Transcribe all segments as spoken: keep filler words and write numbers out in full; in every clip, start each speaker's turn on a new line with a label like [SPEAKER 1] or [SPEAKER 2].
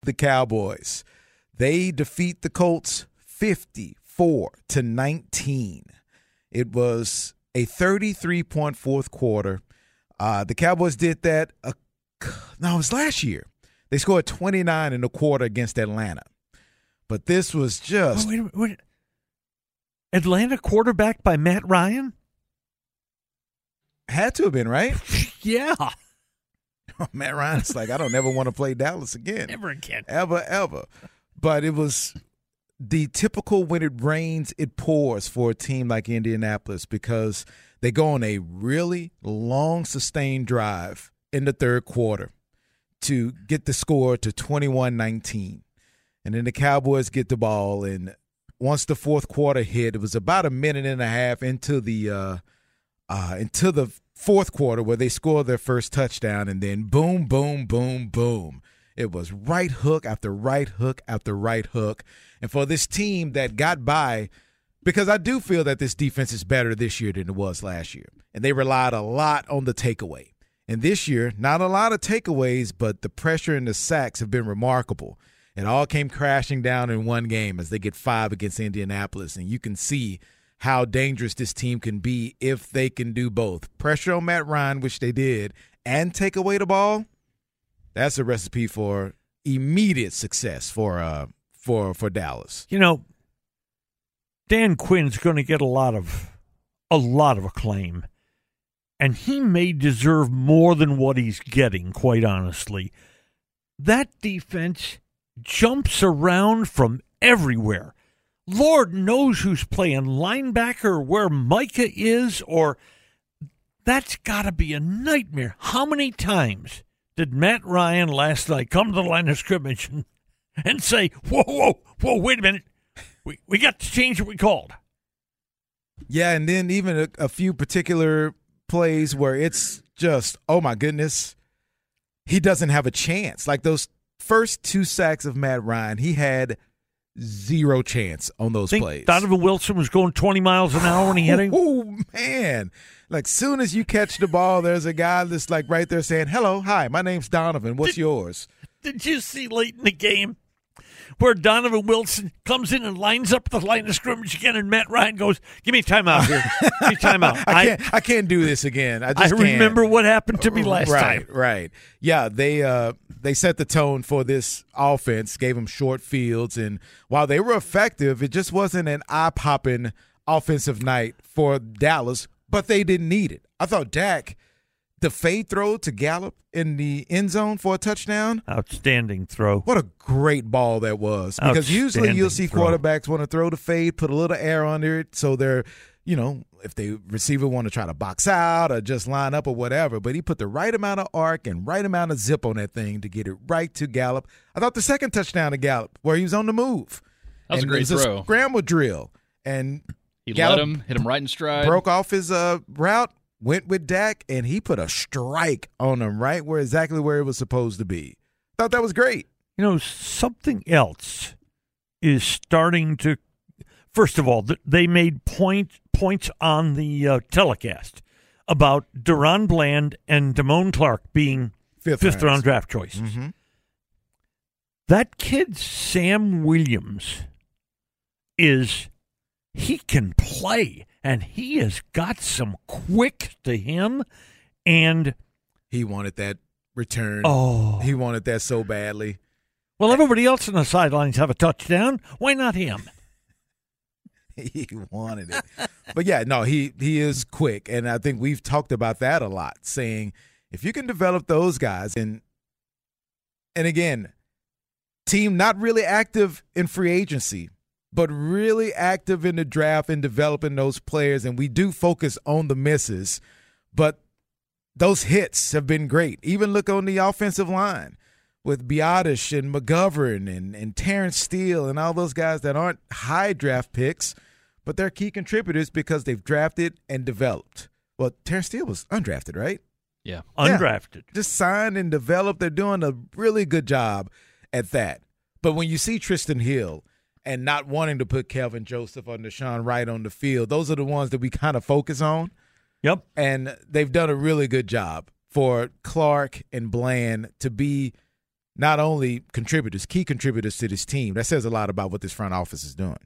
[SPEAKER 1] the Cowboys. They defeat the Colts fifty-four to nineteen. It was a thirty-three point fourth quarter. Uh, the Cowboys did that. Uh, no, it was last year. They scored twenty-nine in the quarter against Atlanta. But this was just.
[SPEAKER 2] Oh, wait, wait, wait. Atlanta quarterbacked by Matt Ryan?
[SPEAKER 1] Had to have been, right?
[SPEAKER 2] Yeah.
[SPEAKER 1] Matt Ryan's like, I don't ever want to play Dallas again.
[SPEAKER 2] Never again.
[SPEAKER 1] Ever, ever. But it was the typical when it rains, it pours for a team like Indianapolis because they go on a really long, sustained drive in the third quarter to get the score to twenty-one nineteen. And then the Cowboys get the ball, and once the fourth quarter hit, it was about a minute and a half into the uh, uh, into the fourth quarter where they scored their first touchdown, and then boom, boom, boom, boom. It was right hook after right hook after right hook. And for this team that got by, because I do feel that this defense is better this year than it was last year, and they relied a lot on the takeaway. And this year, not a lot of takeaways, but the pressure and the sacks have been remarkable. It all came crashing down in one game as they get five against Indianapolis, and you can see how dangerous this team can be if they can do both. Pressure on Matt Ryan, which they did, and take away the ball. That's a recipe for immediate success for uh for for Dallas.
[SPEAKER 2] You know, Dan Quinn's going to get a lot of a lot of acclaim, and he may deserve more than what he's getting, quite honestly. That defense jumps around from everywhere. Lord knows who's playing linebacker, where Micah is, or that's got to be a nightmare. How many times did Matt Ryan last night come to the line of scrimmage and, and say, whoa, whoa, whoa, wait a minute. We we got to change what we called.
[SPEAKER 1] Yeah, and then even a, a few particular plays where it's just, oh, my goodness, he doesn't have a chance. Like those first two sacks of Matt Ryan, he had zero chance on those
[SPEAKER 2] Think
[SPEAKER 1] plays.
[SPEAKER 2] Donovan Wilson was going twenty miles an hour when he hit him.
[SPEAKER 1] Oh, man. Like, soon as you catch the ball, there's a guy that's, like, right there saying, hello, hi, my name's Donovan. What's
[SPEAKER 2] did,
[SPEAKER 1] yours?
[SPEAKER 2] Did you see late in the game where Donovan Wilson comes in and lines up the line of scrimmage again, and Matt Ryan goes, give me a timeout here. Give me a timeout.
[SPEAKER 1] I, can't, I, I can't do this again. I just
[SPEAKER 2] I
[SPEAKER 1] can't.
[SPEAKER 2] remember what happened to me last
[SPEAKER 1] right,
[SPEAKER 2] time.
[SPEAKER 1] Right, right. Yeah, they uh, they set the tone for this offense, gave them short fields, and while they were effective, it just wasn't an eye-popping offensive night for Dallas, but they didn't need it. I thought Dak, the fade throw to Gallup in the end zone for a touchdown.
[SPEAKER 2] Outstanding throw.
[SPEAKER 1] What a great ball that was. Because usually you'll see
[SPEAKER 2] throw.
[SPEAKER 1] quarterbacks want to throw the fade, put a little air under it, so they're, you know, if the receiver want to try to box out or just line up or whatever. But he put the right amount of arc and right amount of zip on that thing to get it right to Gallup. I thought the second touchdown to Gallup, where he was on the move.
[SPEAKER 3] That was
[SPEAKER 1] and
[SPEAKER 3] a great
[SPEAKER 1] it was
[SPEAKER 3] throw.
[SPEAKER 1] A scramble drill. And
[SPEAKER 3] he
[SPEAKER 1] Gallup
[SPEAKER 3] let him, hit him right in stride.
[SPEAKER 1] Broke off his uh, route. Went with Dak, and he put a strike on him right where exactly where it was supposed to be. Thought that was great.
[SPEAKER 2] You know, something else is starting to – first of all, they made point points on the uh, telecast about Deron Bland and Damone Clark being
[SPEAKER 1] fifth,
[SPEAKER 2] fifth round draft choices.
[SPEAKER 1] Mm-hmm.
[SPEAKER 2] That kid, Sam Williams, is – he can play. And he has got some quick to him, and
[SPEAKER 1] he wanted that return.
[SPEAKER 2] Oh,
[SPEAKER 1] he wanted that so badly.
[SPEAKER 2] Well, everybody else on the sidelines have a touchdown. Why not him?
[SPEAKER 1] He wanted it, but yeah, no, he he is quick, and I think we've talked about that a lot, saying if you can develop those guys, and and again, team not really active in free agency, but really active in the draft and developing those players. And we do focus on the misses, but those hits have been great. Even look on the offensive line with Biotish and McGovern and, and Terrence Steele and all those guys that aren't high draft picks, but they're key contributors because they've drafted and developed. Well, Terrence Steele was undrafted, right?
[SPEAKER 3] Yeah.
[SPEAKER 2] Undrafted.
[SPEAKER 1] Yeah, just signed and developed. They're doing a really good job at that. But when you see Tristan Hill and not wanting to put Kelvin Joseph or Deshaun Wright on the field, those are the ones that we kind of focus on.
[SPEAKER 2] Yep.
[SPEAKER 1] And they've done a really good job for Clark and Bland to be not only contributors, key contributors to this team. That says a lot about what this front office is doing.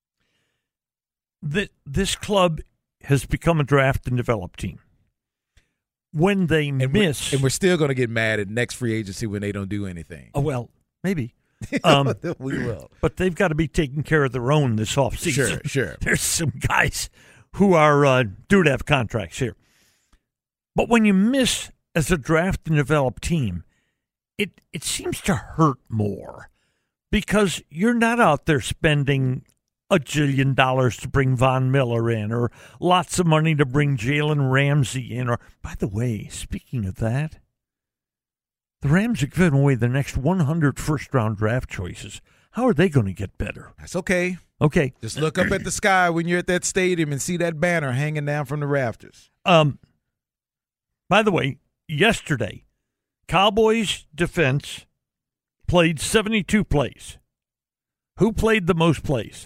[SPEAKER 2] The, this club has become a draft and develop team. When they
[SPEAKER 1] and
[SPEAKER 2] miss...
[SPEAKER 1] We're, and we're still going to get mad at next free agency when they don't do anything.
[SPEAKER 2] Oh, well, maybe. Um,
[SPEAKER 1] we will.
[SPEAKER 2] But they've got to be taking care of their own this offseason.
[SPEAKER 1] Sure, sure.
[SPEAKER 2] There's some guys who are uh, due to have contracts here. But when you miss as a draft and develop team, it, it seems to hurt more because you're not out there spending a jillion dollars to bring Von Miller in or lots of money to bring Jalen Ramsey in. Or, by the way, speaking of that, the Rams are giving away the next one hundred first-round draft choices. How are they going to get better?
[SPEAKER 1] That's okay.
[SPEAKER 2] Okay.
[SPEAKER 1] Just look up at the sky when you're at that stadium and see that banner hanging down from the rafters.
[SPEAKER 2] Um. By the way, yesterday, Cowboys defense played seventy-two plays. Who played the most plays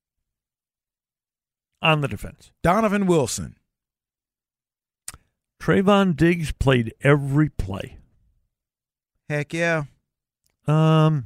[SPEAKER 2] on the defense?
[SPEAKER 1] Donovan Wilson.
[SPEAKER 2] Trayvon Diggs played every play.
[SPEAKER 1] Heck yeah.
[SPEAKER 2] Um,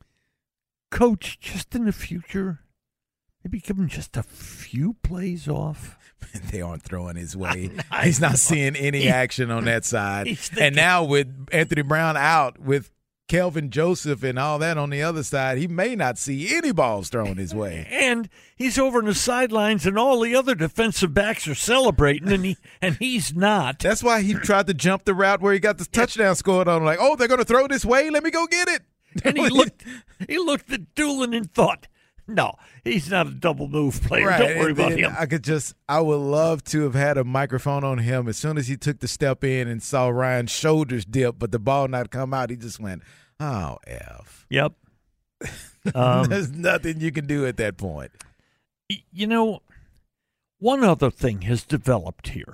[SPEAKER 2] Coach, just in the future, maybe give him just a few plays off.
[SPEAKER 1] They aren't throwing his way. He's not seeing any action on that side.
[SPEAKER 2] Thinking,
[SPEAKER 1] and now with Anthony Brown out, with Kelvin Joseph and all that on the other side, he may not see any balls thrown his way.
[SPEAKER 2] And he's over on the sidelines, and all the other defensive backs are celebrating, and he and he's not.
[SPEAKER 1] That's why he tried to jump the route where he got the touchdown scored on. Like, oh, they're going to throw this way? Let me go get it.
[SPEAKER 2] And he looked, he looked at Doolin and thought, no, he's not a double move player.
[SPEAKER 1] Right.
[SPEAKER 2] Don't worry
[SPEAKER 1] and
[SPEAKER 2] about him.
[SPEAKER 1] I could just, I would love to have had a microphone on him as soon as he took the step in and saw Ryan's shoulders dip, but the ball not come out. He just went, oh, F.
[SPEAKER 2] Yep. Um,
[SPEAKER 1] There's nothing you can do at that point.
[SPEAKER 2] You know, one other thing has developed here,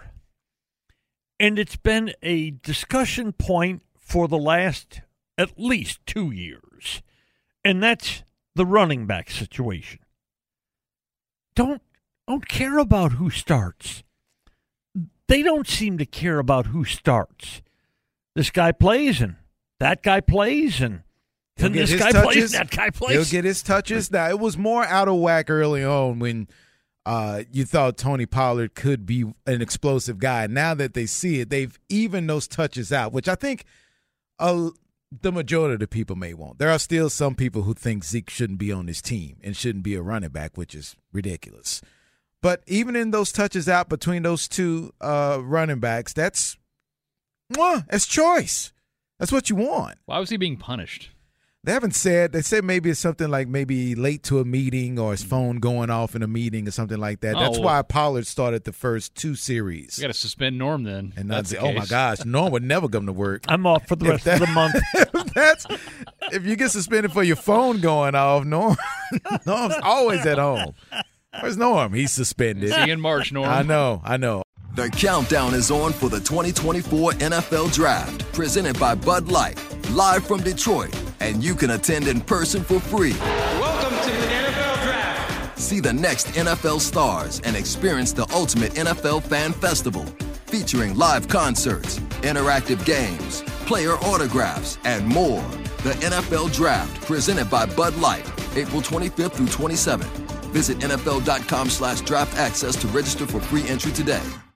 [SPEAKER 2] and it's been a discussion point for the last at least two years, and that's the running back situation. Don't don't care about who starts. They don't seem to care about who starts. This guy plays and that guy plays and then this guy
[SPEAKER 1] touches.
[SPEAKER 2] plays that guy plays.
[SPEAKER 1] He'll get his touches. Now, it was more out of whack early on when uh, you thought Tony Pollard could be an explosive guy. Now that they see it, they've evened those touches out, which I think uh, the majority of the people may want. There are still some people who think Zeke shouldn't be on this team and shouldn't be a running back, which is ridiculous. But even in those touches out between those two uh, running backs, that's well, that's choice. That's what you want.
[SPEAKER 3] Why was he being punished?
[SPEAKER 1] They haven't said. They said maybe it's something like maybe late to a meeting or his phone going off in a meeting or something like that.
[SPEAKER 3] Oh,
[SPEAKER 1] That's
[SPEAKER 3] well,
[SPEAKER 1] why Pollard started the first two series.
[SPEAKER 3] We got to suspend Norm then.
[SPEAKER 1] And
[SPEAKER 3] that's
[SPEAKER 1] not
[SPEAKER 3] the
[SPEAKER 1] say, oh my gosh, Norm would never come to work.
[SPEAKER 2] I'm off for the
[SPEAKER 1] If
[SPEAKER 2] rest
[SPEAKER 1] that-
[SPEAKER 2] of the month.
[SPEAKER 1] if that's if you get suspended for your phone going off, Norm, Norm's always at home. Where's Norm? He's suspended.
[SPEAKER 3] See you in March, Norm.
[SPEAKER 1] I know, I know.
[SPEAKER 4] The countdown is on for the twenty twenty-four N F L Draft, presented by Bud Light, live from Detroit, and you can attend in person for free.
[SPEAKER 5] Welcome to the N F L Draft.
[SPEAKER 4] See the next N F L stars and experience the ultimate N F L fan festival, featuring live concerts, interactive games, player autographs, and more. The N F L Draft, presented by Bud Light, April twenty-fifth through twenty-seventh. Visit N F L dot com slash draft access to register for free entry today.